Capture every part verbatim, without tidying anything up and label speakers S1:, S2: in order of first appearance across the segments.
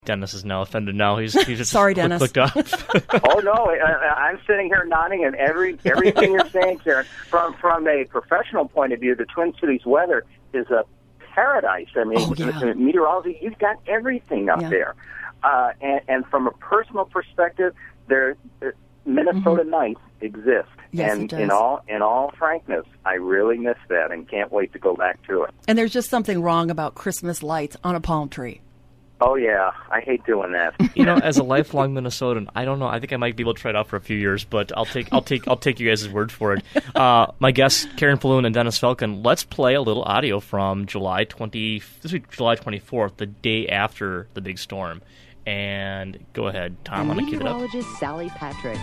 S1: Dennis is now offended. Now he's he's just
S2: sorry, Dennis.
S1: Clicked off.
S3: Oh no, I, I'm sitting here nodding, and every everything you're saying, Karen, from from a professional point of view, the Twin Cities weather is a paradise. I mean,
S2: oh, yeah.
S3: meteorology, you've got everything up
S2: yeah.
S3: there. Uh, and, and from a personal perspective, there Minnesota
S2: mm-hmm.
S3: nights exist.
S2: Yes,
S3: and
S2: it does.
S3: in all in all frankness, I really miss that and can't wait to go back to it.
S2: And there's just something wrong about Christmas lights on a palm tree.
S3: Oh, yeah. I hate doing that.
S1: You know, as a lifelong Minnesotan, I don't know. I think I might be able to try it out for a few years, but I'll take I'll take I'll take you guys' word for it. Uh, my guests, Karen Falloon and Dennis Falcon. Let's play a little audio from July twenty. This week, July twenty-fourth, the day after the big storm. And go ahead, Tom. I'm gonna keep it up.
S4: Meteorologist Sally Patrick.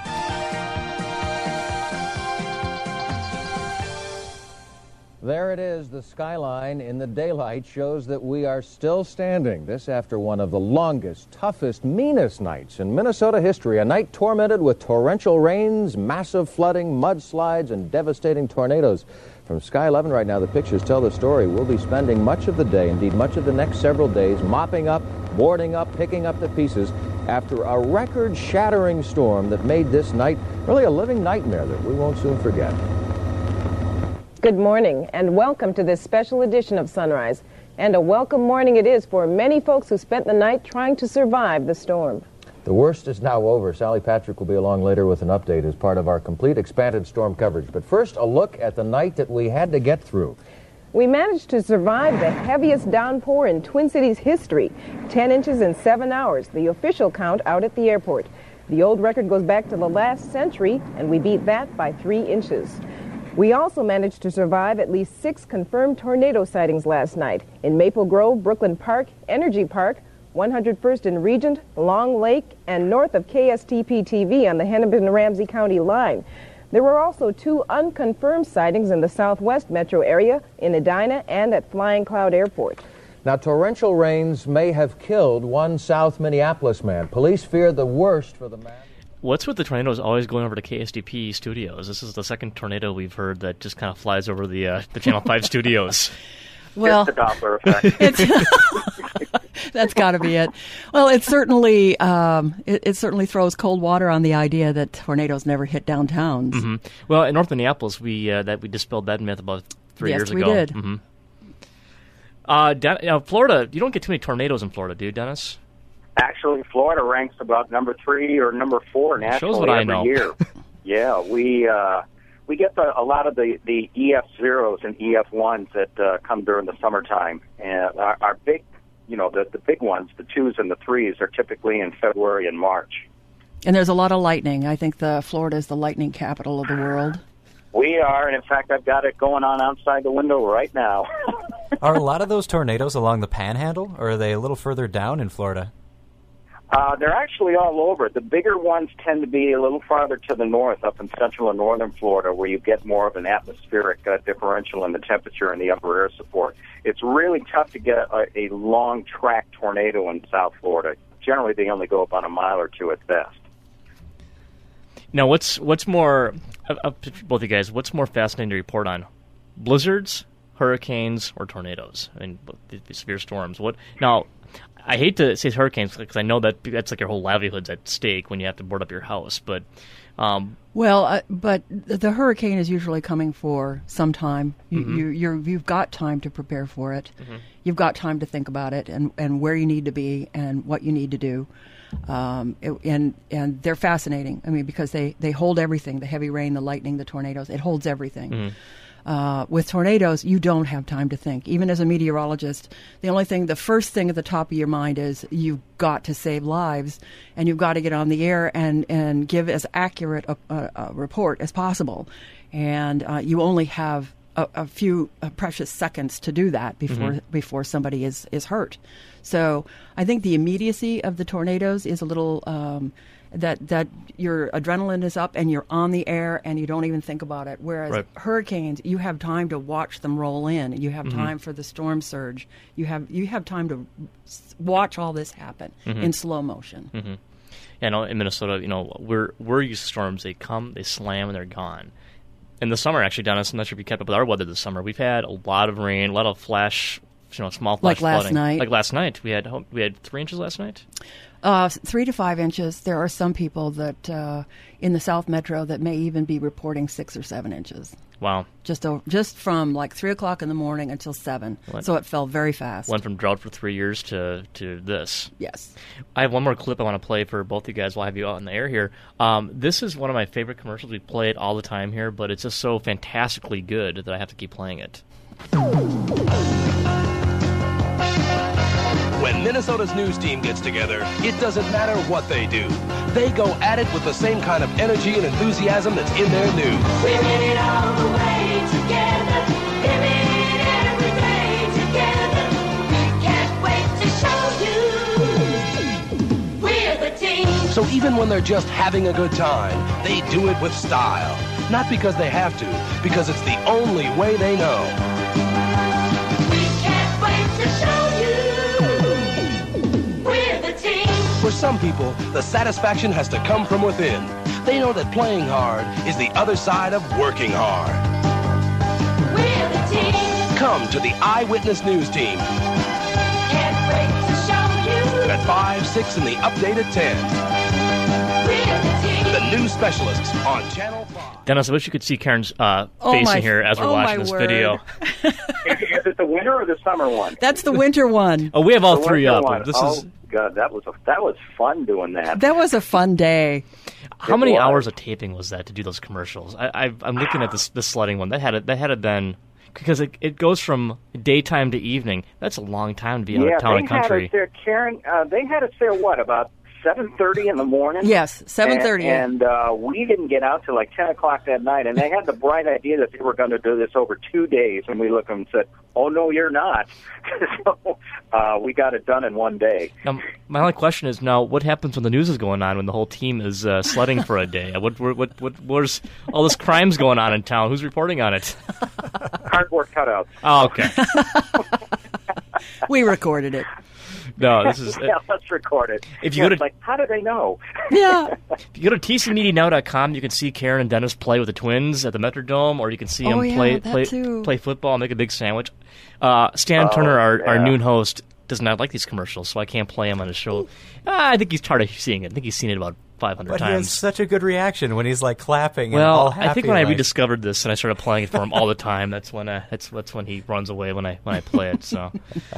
S5: There it is. The skyline in the daylight shows that we are still standing. This after one of the longest, toughest, meanest nights in Minnesota history. A night tormented with torrential rains, massive flooding, mudslides, and devastating tornadoes. From Sky eleven right now, the pictures tell the story. We'll be spending much of the day, indeed much of the next several days, mopping up, boarding up, picking up the pieces after a record-shattering storm that made this night really a living nightmare that we won't soon forget.
S6: Good morning, and welcome to this special edition of Sunrise. And a welcome morning it is for many folks who spent the night trying to survive the storm.
S5: The worst is now over. Sally Patrick will be along later with an update as part of our complete expanded storm coverage. But first, a look at the night that we had to get through.
S6: We managed to survive the heaviest downpour in Twin Cities history, ten inches in seven hours, the official count out at the airport. The old record goes back to the last century, and we beat that by three inches. We also managed to survive at least six confirmed tornado sightings last night in Maple Grove, Brooklyn Park, Energy Park, one hundred first and Regent, Long Lake, and north of K S T P T V on the Hennepin-Ramsey County line. There were also two unconfirmed sightings in the southwest metro area, in Edina and at Flying Cloud Airport.
S5: Now, torrential rains may have killed one South Minneapolis man. Police fear the worst for the man.
S1: What's with the tornadoes always going over to K S T P studios? This is the second tornado we've heard that just kind of flies over the uh, the Channel five studios.
S2: Well,
S3: it's the Doppler effect.
S2: It's, that's got to be it. Well, it certainly um, it, it certainly throws cold water on the idea that tornadoes never hit downtowns.
S1: Mm-hmm. Well, in North Minneapolis, we uh, that we dispelled that myth about three
S2: yes,
S1: years
S2: we
S1: ago.
S2: Did.
S1: Mm-hmm. Uh, Den- you know, Florida, you don't get too many tornadoes in Florida, do you, Dennis?
S3: Actually, Florida ranks about number three or number four nationally
S1: Shows what I
S3: every
S1: know.
S3: year. Yeah, we uh, we get the, a lot of the, the E F zeros and E F ones that uh, come during the summertime, and our, our big, you know, the the big ones, the twos and the threes, are typically in February and March.
S2: And there's a lot of lightning. I think the Florida is the lightning capital of the world.
S3: We are, and in fact, I've got it going on outside the window right now.
S7: Are a lot of those tornadoes along the Panhandle, or are they a little further down in Florida?
S3: Uh, they're actually all over. The bigger ones tend to be a little farther to the north, up in central and northern Florida, where you get more of an atmospheric uh, differential in the temperature and the upper air support. It's really tough to get a, a long track tornado in South Florida. Generally, they only go about a mile or two at best.
S1: Now, what's what's more, uh, uh, both of you guys, what's more fascinating to report on? Blizzards, hurricanes, or tornadoes? I mean, the, the severe storms. What now? I hate to say hurricanes because I know that that's like your whole livelihood's at stake when you have to board up your house. But um,
S2: well, uh, but the hurricane is usually coming for some time. You,
S1: mm-hmm.
S2: you, you're, you've got time to prepare for it.
S1: Mm-hmm.
S2: You've got time to think about it and, and where you need to be and what you need to do. Um, it, and and they're fascinating. I mean, because they, they hold everything: the heavy rain, the lightning, the tornadoes. It holds everything. Mm-hmm. Uh, with tornadoes, you don't have time to think. Even as a meteorologist, the only thing, the first thing at the top of your mind is you've got to save lives, and you've got to get on the air and, and give as accurate a, a, a report as possible. And uh, you only have a, a few uh, precious seconds to do that before mm-hmm. before somebody is, is hurt. So I think the immediacy of the tornadoes is a little... Um, that that your adrenaline is up and you're on the air and you don't even think about it. Whereas
S1: right.
S2: hurricanes, you have time to watch them roll in. You have mm-hmm. time for the storm surge. You have you have time to watch all this happen mm-hmm. in slow motion.
S1: Mm-hmm. Yeah, no, in Minnesota, you know, we're we're used to storms. They come, they slam, and they're gone. In the summer, actually, Dennis, I'm not sure if you kept up with our weather this summer. We've had a lot of rain, a lot of flash you know, small flash
S2: Like last
S1: flooding.
S2: night.
S1: Like last night, we had we had three inches last night.
S2: Uh, three to five inches. There are some people that uh, in the South Metro that may even be reporting six or seven inches.
S1: Wow.
S2: Just o- just from like three o'clock in the morning until seven.
S1: What?
S2: So it fell very fast.
S1: Went from drought for three years to, to this.
S2: Yes.
S1: I have one more clip I want to play for both you guys while I have you out in the air here. Um, this is one of my favorite commercials. We play it all the time here, but it's just so fantastically good that I have to keep playing it.
S4: When Minnesota's news team gets together, it doesn't matter what they do. They go at it with the same kind of energy and enthusiasm that's in their news.
S8: We're in it all the way together, living it every day together. We can't wait to show you we're the team.
S4: So even when they're just having a good time, they do it with style. Not because they have to, because it's the only way they know.
S8: We can't wait to show you we're the team.
S4: For some people, the satisfaction has to come from within. They know that playing hard is the other side of working hard.
S8: We're the team.
S4: Come to the Eyewitness News Team
S8: Can't wait to show you
S4: at five, six, and the update at ten.
S8: we're the team.
S4: The news specialists on Channel five.
S1: Dennis, I wish you could see Karen's uh,
S2: Oh,
S1: face
S2: my-
S1: in here as we're
S2: oh,
S1: watching
S2: my
S1: this
S2: word.
S1: video.
S3: Is it the winter or the summer one?
S2: That's the winter one.
S1: Oh, we have all
S3: The
S1: three
S3: winter
S1: up.
S3: one.
S1: This
S3: oh,
S1: is
S3: God, that was a, that was fun doing that.
S2: That was a fun day.
S1: how
S3: It
S1: many
S3: was.
S1: hours of taping was that to do those commercials? I, I've, I'm looking at this this sledding one. That had it. That had it been because it it goes from daytime to evening. That's a long time to be out
S3: yeah,
S1: of town
S3: they
S1: and
S3: had
S1: country.
S3: us there, Karen. Uh, they had us there. What about seven thirty in the morning?
S2: Yes, seven thirty.
S3: And, and uh, we didn't get out till like ten o'clock that night. And they had the bright idea that they were going to do this over two days. And we looked at them and said, "Oh no, you're not." So uh, we got it done in one day.
S1: Now, my only question is now, what happens when the news is going on when the whole team is uh, sledding for a day? What, what, what, what, where's all this crimes going on in town? Who's reporting on it?
S3: Cardboard cutouts.
S1: Oh, okay.
S2: We recorded it.
S1: No, this is.
S3: Yeah, let's record it.
S1: If you
S3: Yeah,
S1: go to-
S3: it's like, how do they know?
S2: Yeah.
S1: If you go to T C media now dot com, you can see Karen and Dennis play with the Twins at the Metrodome, or you can see
S2: Oh,
S1: them
S2: yeah,
S1: play
S2: that
S1: play
S2: too.
S1: play football and make a big sandwich. Uh, Stan
S3: Oh,
S1: Turner, our, our
S3: yeah.
S1: noon host, does not like these commercials, so I can't play him on his show. Ah, I think he's tired of seeing it. I think he's seen it about five hundred
S7: But he has
S1: times.
S7: such a good reaction when he's like clapping and all
S1: Well,
S7: happy.
S1: I think when I
S7: like-
S1: rediscovered this and I started playing it for him all the time, that's when I, that's that's when he runs away when I when I play it. So,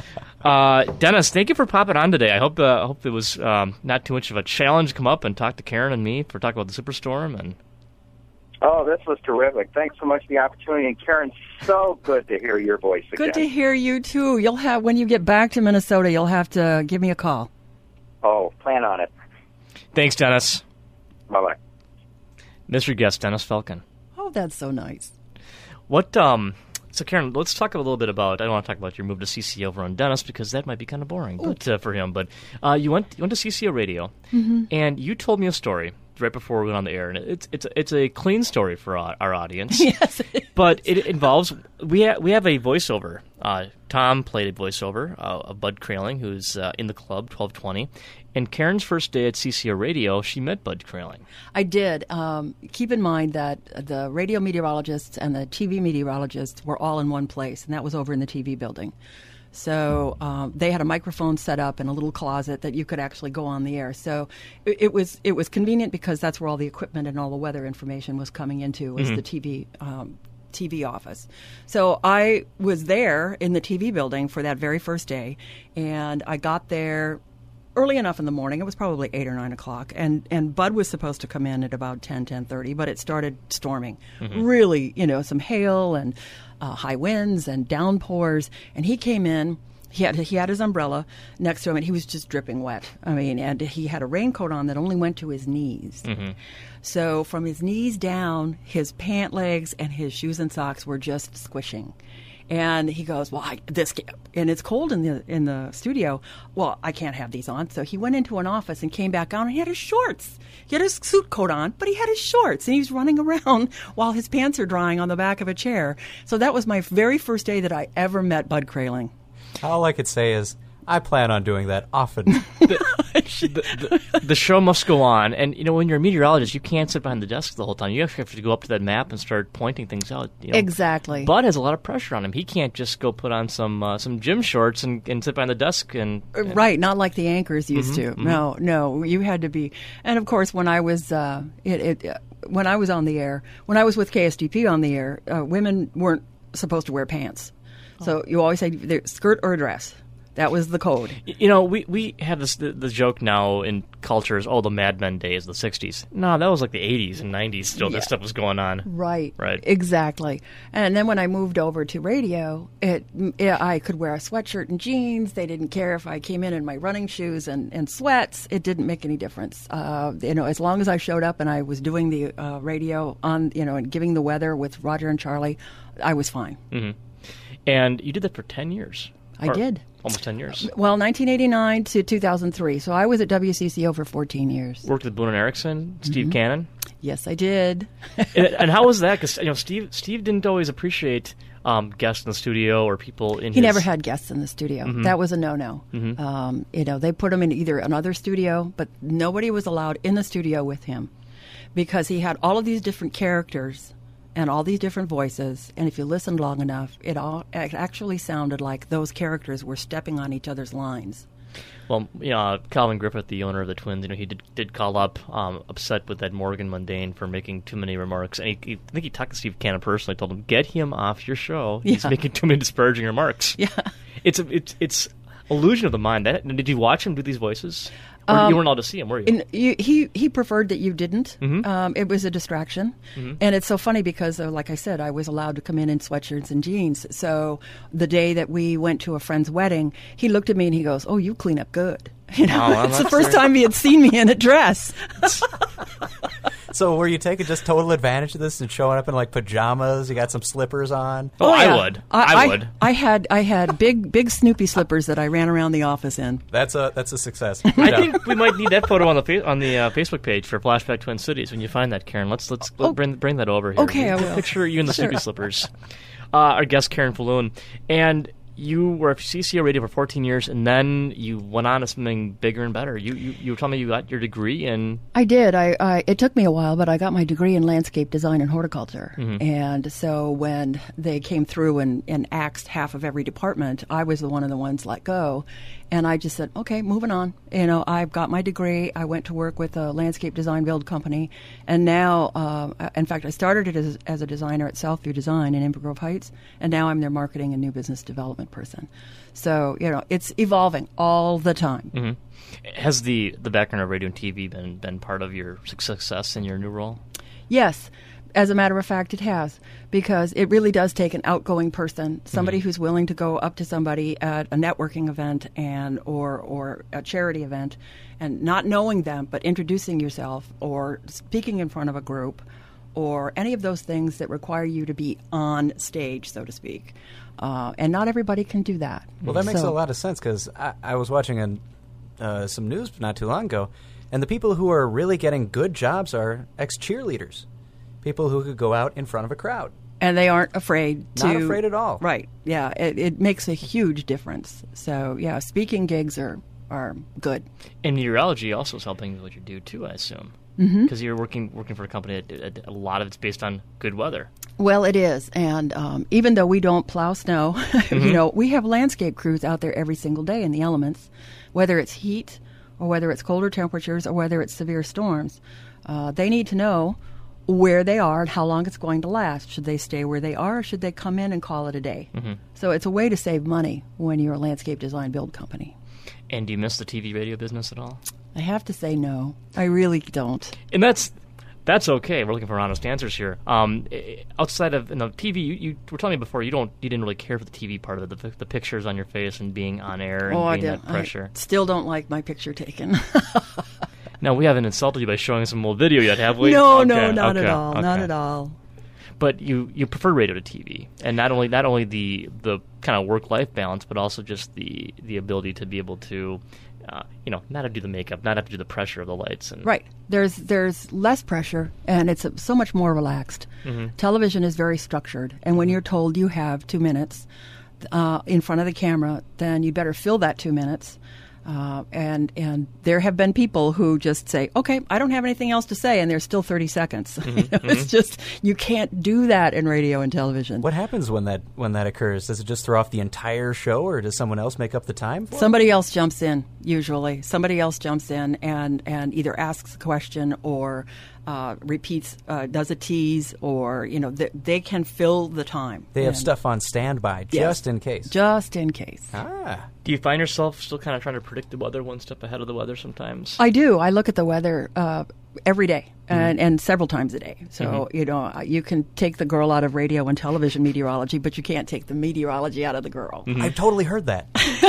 S1: uh, Dennis, thank you for popping on today. I hope uh, I hope it was um, not too much of a challenge to come up and talk to Karen and me for talking about the Superstorm. And
S3: Oh, this was terrific. Thanks so much for the opportunity. And Karen, so good to hear your voice again.
S2: Good to hear you too. You'll have when you get back to Minnesota, you'll have to give me a call.
S3: Oh, plan on it.
S1: thanks, Dennis.
S3: Bye-bye.
S1: Mystery guest Dennis Falcon.
S2: Oh, that's so nice.
S1: What um so Karen, let's talk a little bit about I don't want to talk about your move to C C over on Dennis because that might be kind of boring but uh, for him, but uh, you went you went to C C O Radio and you told me a story right before we went on the air, and it's it's it's a clean story for our, our audience.
S2: Yes.
S1: But it involves we ha- we have a voiceover. Uh, Tom played a voiceover uh, of Bud Kraling, who's uh, in the club twelve twenty. And Karen's first day at C C O Radio, she met Bud Kraling.
S2: I did. Um, keep in mind that the radio meteorologists and the T V meteorologists were all in one place, and that was over in the T V building. So um, they had a microphone set up in a little closet that you could actually go on the air. So it, it was it was convenient because that's where all the equipment and all the weather information was coming into was the T V um, T V office. So I was there in the T V building for that very first day, and I got there early enough in the morning. It was probably eight or nine o'clock, and and Bud was supposed to come in at about ten, ten thirty, but it started storming. Really, you know, some hail and uh, high winds and downpours. And he came in. He had he had his umbrella next to him, and he was just dripping wet. I mean, and he had a raincoat on that only went to his knees. So from his knees down, his pant legs and his shoes and socks were just squishing. And he goes, well, I, this can't, and it's cold in the in the studio. Well, I can't have these on. So he went into an office and came back out, and he had his shorts. He had his suit coat on, but he had his shorts, and he's running around while his pants are drying on the back of a chair. So that was my very first day that I ever met Bud Kraling.
S7: All I could say is, I plan on doing that often.
S1: the, the, the show must go on, and you know when you're a meteorologist, you can't sit behind the desk the whole time. You actually have to go up to that map and start pointing things out. You know?
S2: Exactly.
S1: Bud has a lot of pressure on him. He can't just go put on some uh, some gym shorts and, and sit behind the desk and, and
S2: right. Not like the anchors used
S1: Mhm,
S2: to.
S1: mhm.
S2: No, no. You had to be. And of course, when I was uh, it, it uh, when I was on the air, when I was with K S D P on the air, uh, women weren't supposed to wear pants. So you always say either skirt or a dress. That was the code.
S1: Y- You know, we, we have this the, the joke now in cultures. Oh, the Mad Men days, the sixties. No, that was like the eighties and nineties. Still,
S2: Yeah.
S1: this stuff was going on.
S2: Right.
S1: Right.
S2: Exactly. And then when I moved over to radio, it, it I could wear a sweatshirt and jeans. They didn't care if I came in in my running shoes and, and sweats. It didn't make any difference. Uh, you know, as long as I showed up and I was doing the uh, radio on, you know, and giving the weather with Roger and Charlie, I was fine.
S1: hmm And you did that for ten years.
S2: I
S1: Or
S2: did.
S1: Almost ten years.
S2: Well, nineteen eighty-nine to two thousand three. So I was at W C C O for fourteen years.
S1: Worked with Boone and Erickson, Steve
S2: Mhm.
S1: Cannon.
S2: Yes, I did.
S1: and, and how was that? Because you know, Steve Steve didn't always appreciate um, guests in the studio or people in.
S2: He
S1: his...
S2: never had guests in the studio.
S1: Mhm.
S2: That was a no-no.
S1: Mhm.
S2: Um, you know, they put him in either another studio, but nobody was allowed in the studio with him because he had all of these different characters and all these different voices. And if you listened long enough, it all it actually sounded like those characters were stepping on each other's lines.
S1: Well, you know, uh, Calvin Griffith, the owner of the Twins, you know, he did, did call up um, upset with Ed Morgan Mundane for making too many remarks. And he, he, I think he talked to Steve Cannon personally, told him, get him off your show. He's
S2: Yeah.
S1: making too many disparaging remarks.
S2: Yeah.
S1: It's a, it's it's illusion of the mind. That, did you watch him do these voices? Or
S2: Um,
S1: you weren't allowed to see him, were you?
S2: And you, he he preferred that you didn't.
S1: Mhm.
S2: Um, it was a distraction,
S1: Mhm.
S2: and it's so funny because, uh, like I said, I was allowed to come in in sweatshirts and jeans. So the day that we went to a friend's wedding, he looked at me and he goes, "Oh, you clean up good." You know,
S7: Oh, well,
S2: it's the
S7: that's
S2: first
S7: fair.
S2: time he had seen me in a dress.
S7: So were you taking just total advantage of this and showing up in like pajamas? You got some slippers on?
S1: Oh, I
S2: yeah.
S1: would. I would.
S2: I had I had big big Snoopy slippers that I ran around the office in.
S7: That's a that's a success.
S1: I
S7: Yeah.
S1: think we might need that photo on the fa- on the uh, Facebook page for Flashback Twin Cities. When you find that, Karen, let's let's let-
S2: Oh.
S1: bring bring that over here.
S2: Okay, I
S1: Get a
S2: will.
S1: Picture you in the
S2: Sure.
S1: Snoopy slippers. Uh, our guest Karen Falloon, and you were at C C O Radio for fourteen years, and then you went on to something bigger and better. You you, you were telling me you got your degree in.
S2: I did. I, I it took me a while, but I got my degree in landscape design and horticulture.
S1: Mhm.
S2: And so when they came through and, and axed half of every department, I was the one of the ones let go. And I just said, okay, moving on. You know, I've got my degree. I went to work with a landscape design build company, and now, uh, in fact, I started it as, as a designer at Southview Design in Inver Grove Heights, and now I'm their marketing and new business development person. So you know, it's evolving all the time.
S1: Mhm. Has the the background of radio and T V been been part of your success in your new role?
S2: Yes. As a matter of fact, it has, because it really does take an outgoing person, somebody
S1: Mhm.
S2: who's willing to go up to somebody at a networking event and or or a charity event, and not knowing them, but introducing yourself or speaking in front of a group, or any of those things that require you to be on stage, so to speak. Uh, and not everybody can do that.
S7: Well, that makes
S2: So-
S7: a lot of sense because I, I was watching an, uh, some news not too long ago, and the people who are really getting good jobs are ex-cheerleaders, people who could go out in front of a crowd.
S2: And they aren't afraid to...
S7: Not afraid at all.
S2: Right, yeah. It, it makes a huge difference. So, yeah, speaking gigs are, are good.
S1: And meteorology also is helping with what you do too, I assume,
S2: Mhm.
S1: because you're working working for a company that that a lot of it's based on good weather.
S2: Well, it is. And um, even though we don't plow snow, you
S1: Mhm.
S2: know, we have landscape crews out there every single day in the elements, whether it's heat or whether it's colder temperatures or whether it's severe storms. Uh, they need to know where they are and how long it's going to last. Should they stay where they are, or should they come in and call it a day?
S1: Mhm.
S2: So it's a way to save money when you're a landscape design build company.
S1: And do you miss the T V radio business at all?
S2: I have to say no. I really don't.
S1: And that's that's okay. We're looking for honest answers here. Um, i- outside of in the T V, you, you were telling me before you don't you didn't really care for the T V part of it, the, the pictures on your face and being on air and
S2: oh, I
S1: being
S2: did.
S1: that pressure.
S2: I still don't like my picture taken.
S1: No, we haven't insulted you by showing some old video yet, have we?
S2: no,
S1: Okay,
S2: no, not
S1: okay,
S2: at all. Not
S1: okay.
S2: at all.
S1: But you, you prefer radio to T V, and not only not only the the kind of work life balance, but also just the the ability to be able to, uh, you know, not have to do the makeup, not have to do the pressure of the lights, and
S2: Right. There's there's less pressure, and it's uh, so much more relaxed.
S1: Mhm.
S2: Television is very structured, and when you're told you have two minutes uh, in front of the camera, then you better fill that two minutes. Uh, and and there have been people who just say, okay, I don't have anything else to say, and there's still thirty seconds.
S7: Mm-hmm,
S2: You know,
S7: mm-hmm.
S2: It's just, you can't do that in radio and television.
S7: What happens when that when that occurs? Does it just throw off the entire show, or does someone else make up the time for it?
S2: Somebody else jumps in, usually. Somebody else jumps in and, and either asks a question or uh, repeats, uh, does a tease, or, you know, th- they can fill the time.
S7: They have
S2: And
S7: stuff on standby
S2: Yes.
S7: just in case.
S2: Just in case.
S7: Ah.
S1: Do you find yourself still kind of trying to predict the weather one step ahead of the weather sometimes?
S2: I do. I look at the weather uh, every day
S1: Mm-hmm.
S2: and, and several times a day. So,
S1: Mhm.
S2: you know, you can take the girl out of radio and television meteorology, but you can't take the meteorology out of the girl.
S1: Mm-hmm.
S7: I've totally heard that.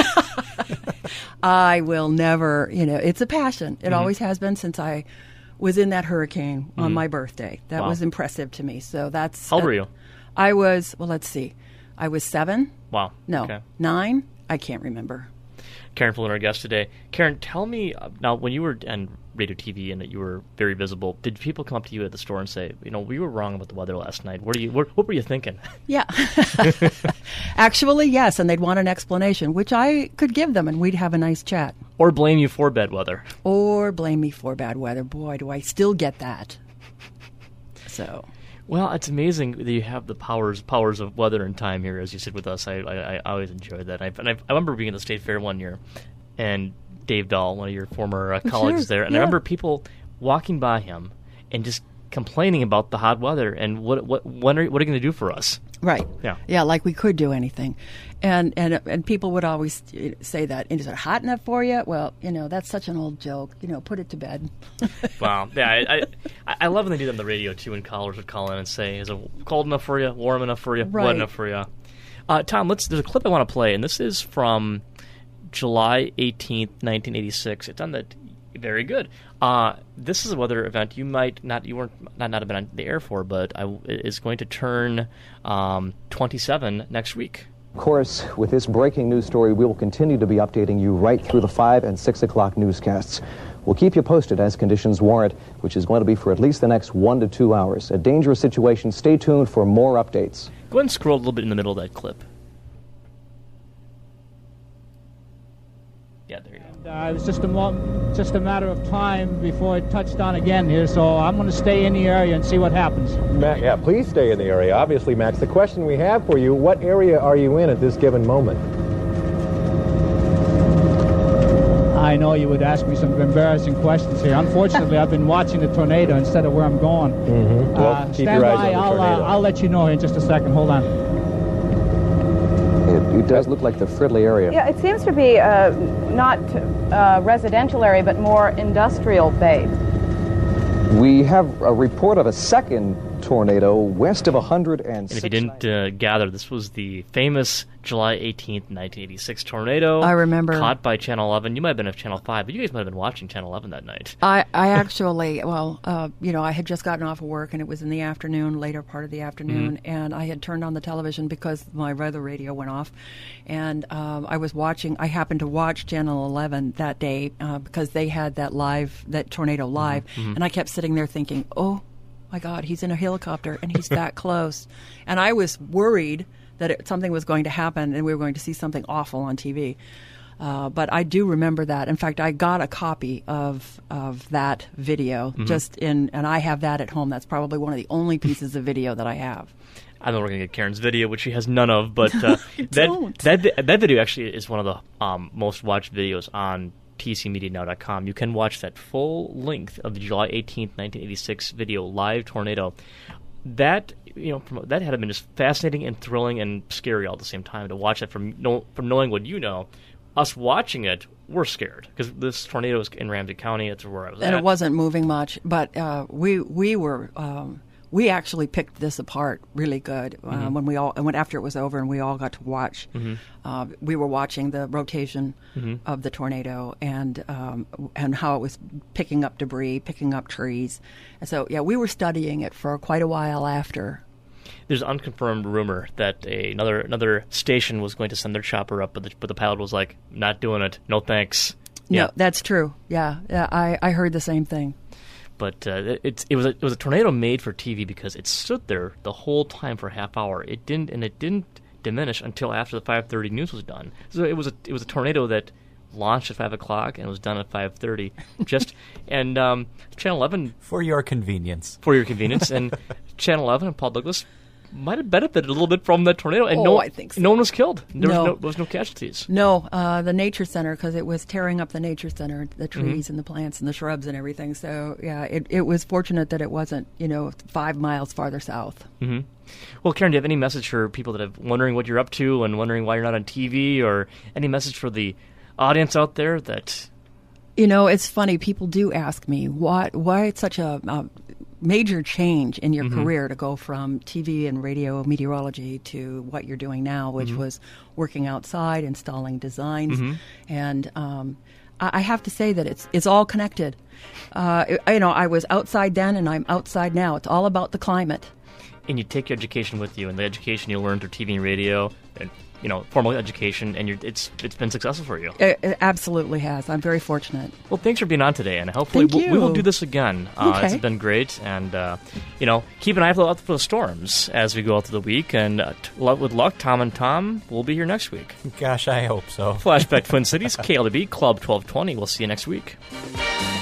S2: I will never, you know, it's a passion. It
S1: Mhm.
S2: always has been since I was in that hurricane on
S1: Mhm.
S2: my birthday. That
S1: Wow.
S2: was impressive to me. So that's.
S1: How old were you?
S2: I was, well, let's see. I was seven.
S1: Wow.
S2: No,
S1: Okay.
S2: nine. I can't remember.
S1: Karen Fuller, our guest today. Karen, tell me, uh, now, when you were on radio T V and that you were very visible, did people come up to you at the store and say, you know, we were wrong about the weather last night? What, are you, what, what were you thinking?
S2: Yeah. Actually, yes, and they'd want an explanation, which I could give them, and we'd have a nice chat.
S1: Or blame you for bad weather?
S2: Or blame me for bad weather. Boy, do I still get that. So...
S1: Well, it's amazing that you have the powers powers of weather and time here as you sit with us. I I, I always enjoy that. I've, and I've, I remember being at the State Fair one year, and Dave Dahl, one of your former uh, colleagues
S2: Sure,
S1: there, and
S2: yeah.
S1: I remember people walking by him and just complaining about the hot weather and what what when are, what are you going to do for us?
S2: Right.
S1: Yeah.
S2: Yeah, like we could do anything. And and and people would always uh, say that, is it hot enough for you? Well, you know, that's such an old joke. You know, put it to bed.
S1: Wow. Yeah, I, I I love when they do that on the radio too, when callers would call in and say, is it cold enough for you, warm enough for you,
S2: Right.
S1: wet enough for you? Uh, Tom, let's. There's a clip I want to play, and this is from July eighteenth, nineteen eighty-six. It's on the very good. Uh, this is a weather event you might not, you weren't not, not have been on the air for, but I, it is going to turn um, twenty-seven next week.
S9: Of course, with this breaking news story, we will continue to be updating you right through the five and six o'clock newscasts. We'll keep you posted as conditions warrant, which is going to be for at least the next one to two hours. A dangerous situation. Stay tuned for more updates.
S1: Go ahead and scroll a little bit in the middle of that clip. Yeah, there you go.
S10: Uh, it was just a mo- just a matter of time before it touched down again here, so I'm going to stay in the area and see what happens.
S11: Ma- yeah, please stay in the area. Obviously, Max, the question we have for you, what area are you in at this given moment?
S10: I know you would ask me some embarrassing questions here. Unfortunately, I've been watching the tornado instead of where I'm going.
S11: Mm-hmm. Well,
S10: Uh,
S11: keep
S10: stand
S11: your eyes
S10: by.
S11: on the
S10: I'll,
S11: tornado.
S10: uh, I'll let you know in just a second. Hold on.
S9: It, it does look like the Fridley area.
S6: Yeah, it seems to be uh, not uh, residential area, but more industrial based.
S9: We have a report of a second tornado west of one hundred
S1: And
S9: six.
S1: if you didn't uh, gather, this was the famous July eighteenth, nineteen eighty-six tornado.
S2: I remember.
S1: Caught by Channel eleven. You might have been at Channel five, but you guys might have been watching Channel eleven that night.
S2: I, I actually, well, uh, you know, I had just gotten off of work, and it was in the afternoon, later part of the afternoon,
S1: Mm-hmm.
S2: and I had turned on the television because my weather radio went off, and um, I was watching. I happened to watch Channel eleven that day uh, because they had that live, that tornado live,
S1: Mhm.
S2: and I kept sitting there thinking, oh my God, he's in a helicopter and he's that close, and I was worried that it, something was going to happen and we were going to see something awful on T V. Uh, but I do remember that. In fact, I got a copy of of that video
S1: Mhm.
S2: just in, and I have that at home. That's probably one of the only pieces of video that I have.
S1: I know we're going to get Karen's video, which she has none of, but uh,
S2: I
S1: that,
S2: don't.
S1: that vi- that video actually is one of the um, most watched videos on T C Media Now dot com. You can watch that full length of the July eighteenth, nineteen eighty-six video, live tornado. That you know, from, that had been just fascinating and thrilling and scary all at the same time to watch it from know, from knowing what you know. Us watching it, we're scared because this tornado is in Ramsey County. It's where I was
S2: And
S1: at.
S2: it wasn't moving much, but uh, we we were um, we actually picked this apart really good uh,
S1: Mhm.
S2: when we all and when after it was over and we all got to watch.
S1: Mhm.
S2: Uh, we were watching the rotation
S1: Mhm.
S2: of the tornado and um, and how it was picking up debris, picking up trees. And so yeah, we were studying it for quite a while after.
S1: There's an unconfirmed rumor that a, another another station was going to send their chopper up, but the, but the pilot was like, "Not doing it. No thanks."
S2: No,
S1: Yeah,
S2: that's true. Yeah, yeah, I, I heard the same thing.
S1: but uh, it, it's it was a, it was a tornado made for T V because it stood there the whole time for a half hour. It didn't and it didn't diminish until after the five thirty news was done. So it was a it was a tornado that launched at five o'clock and was done at five thirty. Just and um, Channel eleven
S7: For your convenience.
S1: for your convenience, and Channel eleven and Paul Douglas might have benefited a little bit from that tornado. And
S2: Oh,
S1: no,
S2: I think so.
S1: no one was killed. There
S2: No.
S1: was no, there was no casualties.
S2: No, uh, the nature center, because it was tearing up the nature center, the trees
S1: Mhm.
S2: and the plants and the shrubs and everything. So yeah, it, it was fortunate that it wasn't, you know, five miles farther south.
S1: hmm Well, Karen, do you have any message for people that are wondering what you're up to and wondering why you're not on T V, or any message for the audience out there that?
S2: You know, it's funny. People do ask me why why it's such a, a major change in your
S1: Mhm.
S2: career to go from T V and radio meteorology to what you're doing now, which
S1: Mhm.
S2: was working outside, installing designs,
S1: Mhm.
S2: and um, I, I have to say that it's it's all connected. Uh, it- you know, I was outside then, and I'm outside now. It's all about the climate.
S1: And you take your education with you, and the education you learn through T V and radio, and you know, formal education, and you're, it's it's been successful for you.
S2: It, it absolutely has. I'm very fortunate.
S1: Well, thanks for being on today, and hopefully
S2: Thank
S1: we'll, we will
S2: you.
S1: do this again. Uh,
S2: Okay.
S1: It's been great, and uh, you know, keep an eye out for the storms as we go out through the week. And uh, t- with luck, Tom and Tom will be here next week.
S7: Gosh, I hope so.
S1: Flashback Twin Cities, K L D B Club twelve twenty. We'll see you next week.